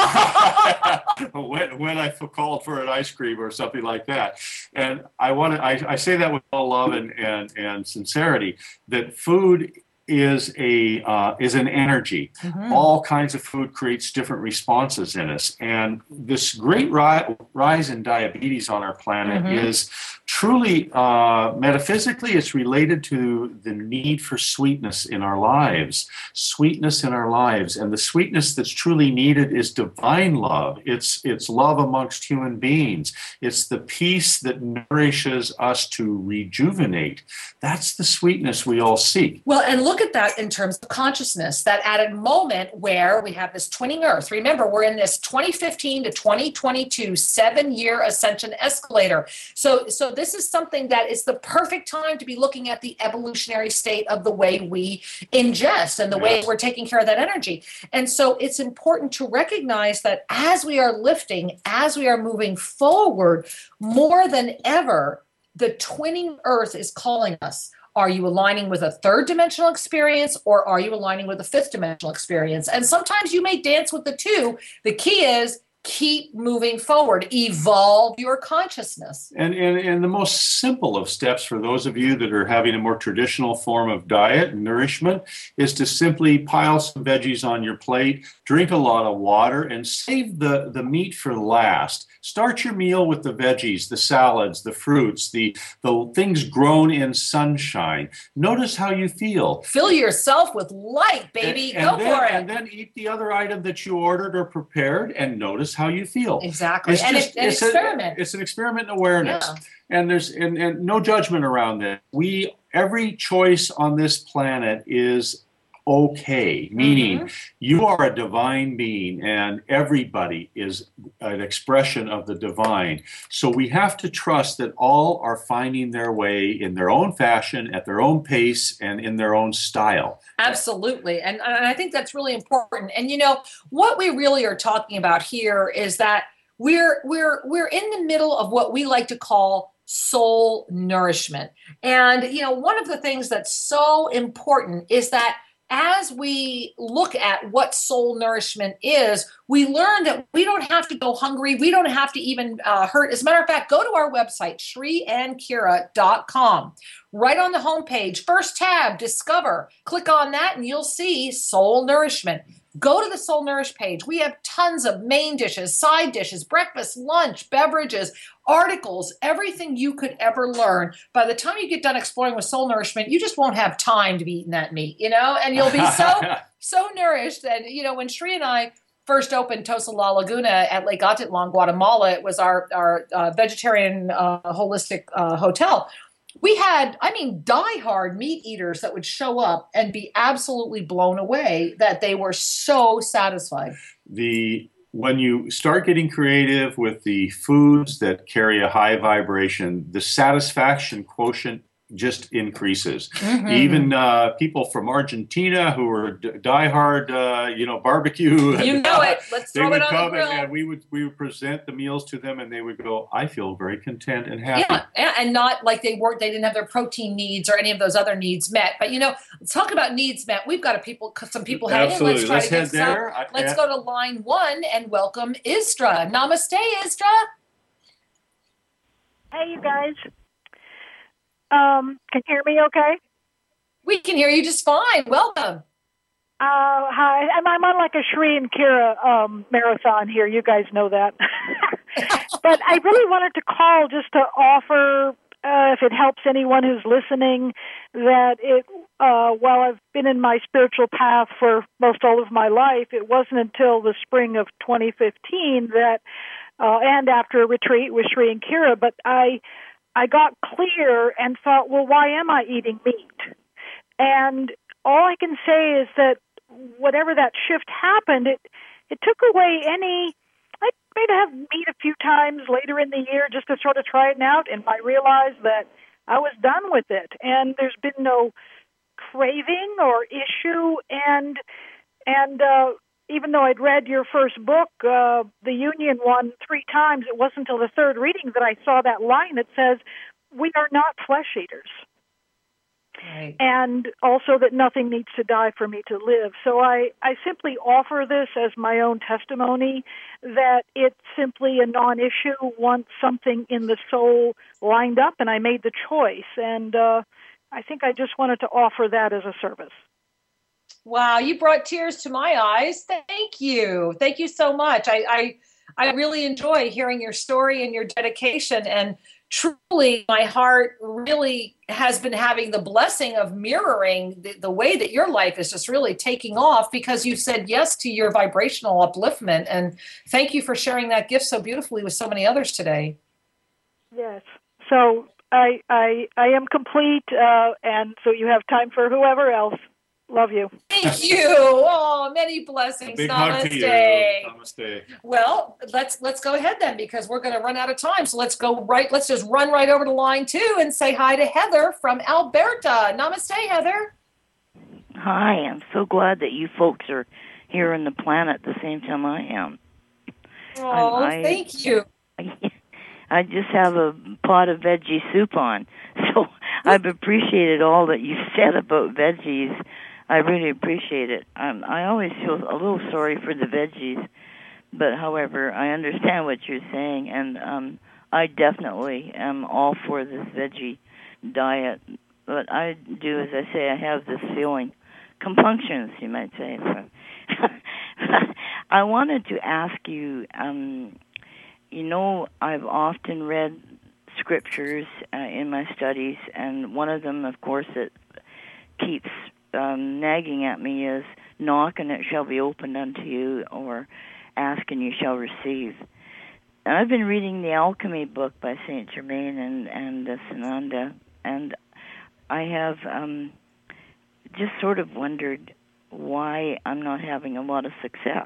when, when I called for an ice cream or something like that. And I want to. I, I say that with all love and, and, and sincerity, that food is a uh, is an energy. Mm-hmm. All kinds of food creates different responses in us. And this great ri- rise in diabetes on our planet mm-hmm. is truly, uh, metaphysically, it's related to the need for sweetness in our lives, sweetness in our lives. And the sweetness that's truly needed is divine love. It's, it's love amongst human beings. It's the peace that nourishes us to rejuvenate. That's the sweetness we all seek. Well, and look at that in terms of consciousness, that at a moment where we have this twinning Earth, remember, we're in this twenty fifteen to twenty twenty-two seven-year ascension escalator. So, so this is something that is the perfect time to be looking at the evolutionary state of the way we ingest and the way we're taking care of that energy. And so it's important to recognize that as we are lifting, as we are moving forward, more than ever, the twinning Earth is calling us. Are you aligning with a third dimensional experience, or are you aligning with a fifth dimensional experience? And sometimes you may dance with the two. The key is keep moving forward, evolve your consciousness. And, and, and the most simple of steps for those of you that are having a more traditional form of diet and nourishment is to simply pile some veggies on your plate, drink a lot of water, and save the, the meat for last. Start your meal with the veggies, the salads, the fruits, the, the things grown in sunshine. Notice how you feel. Fill yourself with light, baby. And, and Go then, for it. And then eat the other item that you ordered or prepared and notice how you feel. Exactly. It's and just, it, an it's experiment. A, it's an experiment in awareness. Yeah. And there's and, and no judgment around it. We every choice on this planet is okay, meaning mm-hmm. you are a divine being and everybody is an expression of the divine. So we have to trust that all are finding their way in their own fashion, at their own pace, and in their own style. Absolutely. And, and I think that's really important. And you know, what we really are talking about here is that we're we're we're in the middle of what we like to call soul nourishment. And you know, one of the things that's so important is that as we look at what soul nourishment is, we learn that we don't have to go hungry. We don't have to even uh, hurt. As a matter of fact, go to our website, Sri and Kira dot com. Right on the homepage, first tab, Discover. Click on that and you'll see soul nourishment. Go to the Soul Nourish page. We have tons of main dishes, side dishes, breakfast, lunch, beverages, articles, everything you could ever learn. By the time you get done exploring with soul nourishment, you just won't have time to be eating that meat, you know, and you'll be so, so nourished. And, you know, when Sri and I first opened Tosa La Laguna at Lake Atitlan, Guatemala, it was our, our uh, vegetarian uh, holistic uh, hotel. We had, I mean, diehard meat eaters that would show up and be absolutely blown away that they were so satisfied. The when you start getting creative with the foods that carry a high vibration, the satisfaction quotient just increases. Mm-hmm. Even uh, people from Argentina who are d- diehard, uh, you know, barbecue. You know uh, it. Let's throw it on the grill. And, and we would we would present the meals to them, and they would go, "I feel very content and happy." Yeah, and not like they weren't. They didn't have their protein needs or any of those other needs met. But you know, let's talk about needs met. We've got a people, some people hanging. Absolutely. Let's try Let's to head get there. some. I, Let's I, go to line one and welcome Isdra. Namaste, Isdra. Hey, you guys. Um, can you hear me okay? We can hear you just fine. Welcome. Uh, hi. I'm, I'm on like a Sri and Kira um, marathon here. You guys know that. But I really wanted to call just to offer, uh, if it helps anyone who's listening, that it, uh, while I've been in my spiritual path for most all of my life, it wasn't until the spring of twenty fifteen that, uh, and after a retreat with Sri and Kira, but I I got clear and thought, well, why am I eating meat? And all I can say is that whatever that shift happened, it it took away any, I made to have meat a few times later in the year just to sort of try it out, and I realized that I was done with it. And there's been no craving or issue, and, and, uh, even though I'd read your first book, uh, the Union one, three times, it wasn't until the third reading that I saw that line that says, we are not flesh eaters. Right. And also that nothing needs to die for me to live. So I, I simply offer this as my own testimony that it's simply a non-issue once something in the soul lined up and I made the choice. And uh, I think I just wanted to offer that as a service. Wow, you brought tears to my eyes. Thank you. Thank you so much. I, I I really enjoy hearing your story and your dedication and truly my heart really has been having the blessing of mirroring the, the way that your life is just really taking off, because you said yes to your vibrational upliftment. And thank you for sharing that gift so beautifully with so many others today. Yes. So I I I am complete, uh, and so you have time for whoever else. Love you. Thank you. Oh, many blessings. Big Namaste. hug to you. Namaste. Well, let's let's go ahead then, because we're going to run out of time. So let's go right. Let's just run right over to line two and say hi to Heather from Alberta. Namaste, Heather. Hi. I'm so glad that you folks are here on the planet at the same time I am. Oh, I, thank you. I, I just have a pot of veggie soup on, so I've appreciated all that you said about veggies. I really appreciate it. Um, I always feel a little sorry for the veggies, but however, I understand what you're saying, and um, I definitely am all for this veggie diet. But I do, as I say, I have this feeling, compunctions, you might say. I wanted to ask you, um, you know, I've often read scriptures uh, in my studies, and one of them, of course, that keeps um, nagging at me is, knock and it shall be opened unto you, or ask and you shall receive. And I've been reading the Alchemy book by Saint Germain and, and uh, Sananda, and I have um, just sort of wondered why I'm not having a lot of success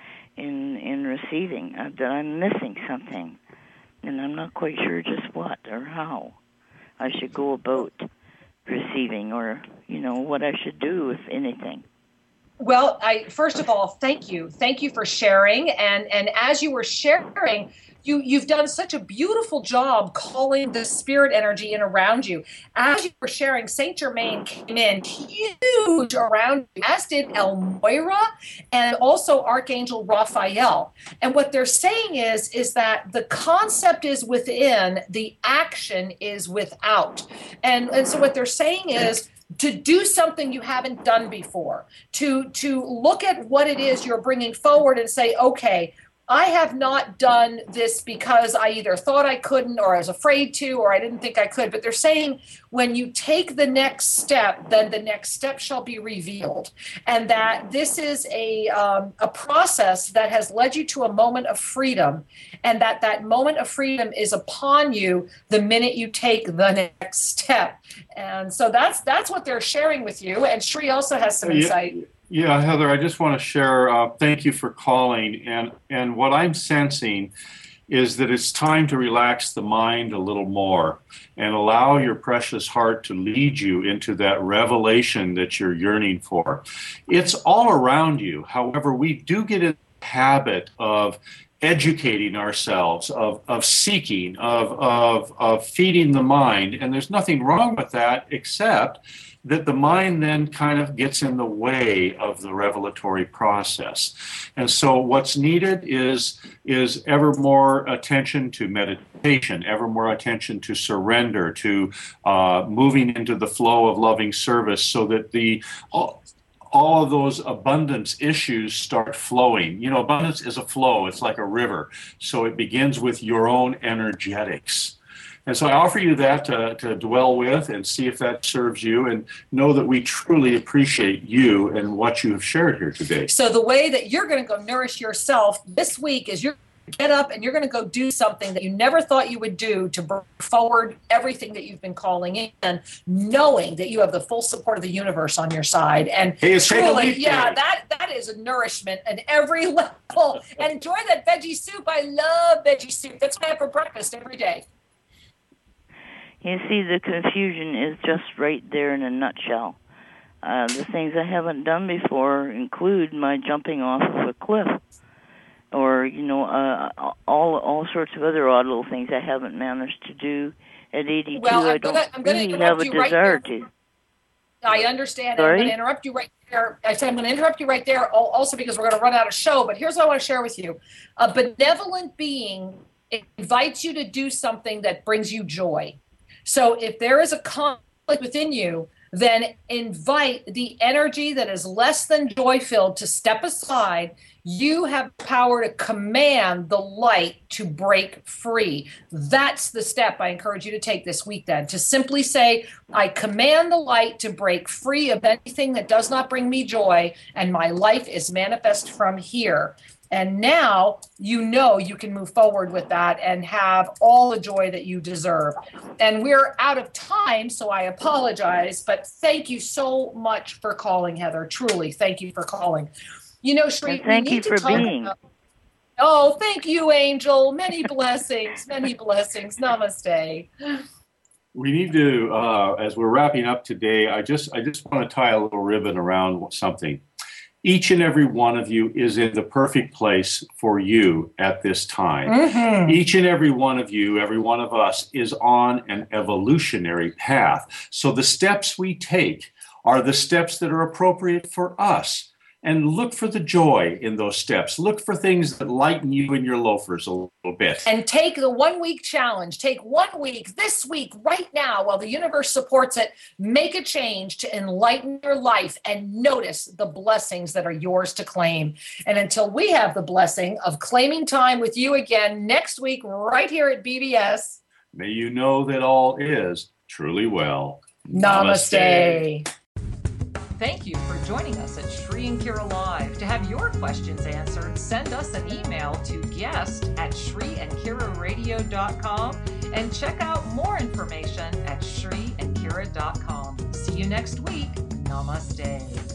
in, in receiving, uh, that I'm missing something. And I'm not quite sure just what or how I should go about receiving, or, you know, what I should do, if anything. Well, I first of all, thank you. Thank you for sharing. And and as you were sharing, you, you've done such a beautiful job calling the spirit energy in around you. As you were sharing, Saint Germain came in huge around you, as did El Moira and also Archangel Raphael. And what they're saying is, is that the concept is within, the action is without. And, and so what they're saying is, to do something you haven't done before, to, to look at what it is you're bringing forward and say, okay, I have not done this because I either thought I couldn't, or I was afraid to, or I didn't think I could. But they're saying when you take the next step, then the next step shall be revealed. And that this is a, um, a process that has led you to a moment of freedom. And that that moment of freedom is upon you the minute you take the next step. And so that's that's what they're sharing with you. And Shri also has some insight. Yeah. Yeah, Heather, I just want to share, uh, thank you for calling. And, and what I'm sensing is that it's time to relax the mind a little more and allow your precious heart to lead you into that revelation that you're yearning for. It's all around you. However, we do get in the habit of educating ourselves, of, of seeking, of, of, of feeding the mind. And there's nothing wrong with that, except that the mind then kind of gets in the way of the revelatory process. And so what's needed is, is ever more attention to meditation, ever more attention to surrender, to uh, moving into the flow of loving service, so that the all, all of those abundance issues start flowing. You know, abundance is a flow. It's like a river. So it begins with your own energetics. And so I offer you that to, to dwell with and see if that serves you, and know that we truly appreciate you and what you have shared here today. So the way that you're going to go nourish yourself this week is you're going to get up and you're going to go do something that you never thought you would do to bring forward everything that you've been calling in, knowing that you have the full support of the universe on your side. And hey, it's truly, yeah, that, that is a nourishment at every level. And enjoy that veggie soup. I love veggie soup. That's what I have for breakfast every day. You see, the confusion is just right there in a nutshell. Uh, the things I haven't done before include my jumping off of a cliff, or, you know, uh, all all sorts of other odd little things I haven't managed to do at eighty-two. Well, I I'm don't gonna, I'm gonna really have a desire right to. I understand. Sorry? I'm going to interrupt you right there. I said I'm going to interrupt you right there also because we're going to run out of show. But here's what I want to share with you. A benevolent being invites you to do something that brings you joy. So if there is a conflict within you, then invite the energy that is less than joy-filled to step aside You have power to command the light to break free. That's the step I encourage you to take this week then, to simply say, I command the light to break free of anything that does not bring me joy, and my life is manifest from here. And now you know you can move forward with that and have all the joy that you deserve. And we're out of time, so I apologize, but thank you so much for calling, Heather. Truly, thank you for calling. You know, Shri, and thank we need you to for talk being. About, oh, thank you, Angel. Many blessings, many blessings. Namaste. We need to, uh, as we're wrapping up today, I just I just want to tie a little ribbon around something. Each and every one of you is in the perfect place for you at this time. Mm-hmm. Each and every one of you, every one of us, is on an evolutionary path. So the steps we take are the steps that are appropriate for us. And look for the joy in those steps. Look for things that lighten you in your loafers a little bit. And take the one week challenge. Take one week, this week, right now, while the universe supports it. Make a change to enlighten your life and notice the blessings that are yours to claim. And until we have the blessing of claiming time with you again next week, right here at B B S. May you know that all is truly well. Namaste. Namaste. Thank you for joining us at Shri and Kira Live. To have your questions answered, send us an email to guest at shri and kira radio dot com and check out more information at shri and kira dot com. See you next week. Namaste.